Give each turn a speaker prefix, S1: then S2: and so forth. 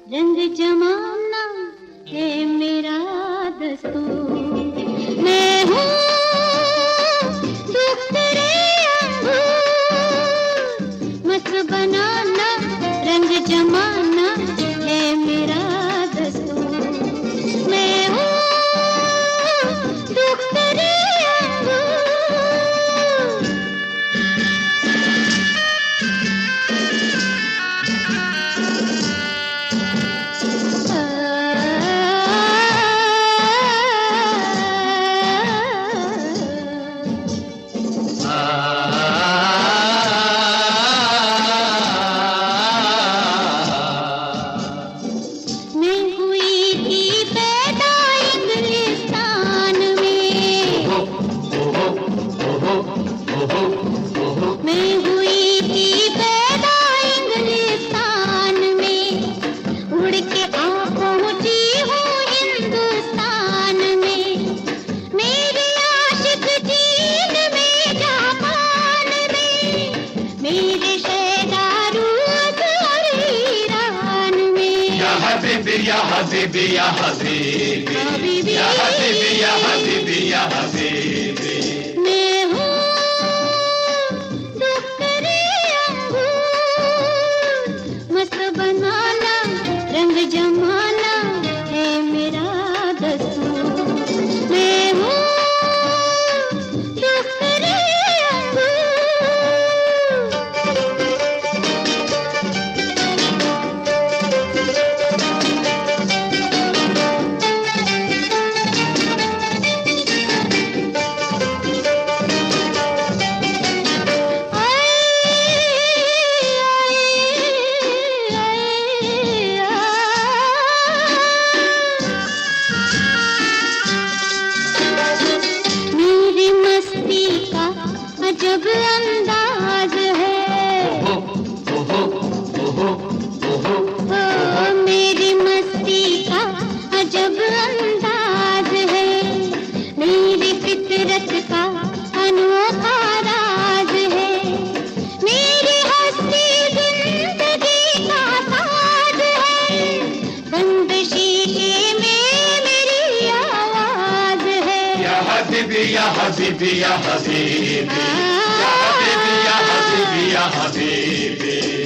S1: रंग जमाना है मेरा दस्तूर। मैं हूँ दुख तेरे अंगूर, मस्त बनाना रंग जमाना है मेरा दस्तूर। मैं हूँ दुख तेरे
S2: Ya Habibi, ya Habibi, ya Habibi, ya Habibi, ya Habibi.
S1: मैं हूँ दुख तेरे अंगूर, मस्त बनाना रंग जमाना है मेरा दस्तूर। मैं हूँ दुख तेरे जब अंदाज है, मेरी मस्ती का अजब अंदाज है, मेरी फितरत का अनोखा राज है, मेरी हस्ती जिंदगी का साज है, बंद शीशे में मेरी आवाज है।
S2: या हबीबी, या हबीबी, या हबीबी, या हबीबी, या हबीबी, या हबीबी।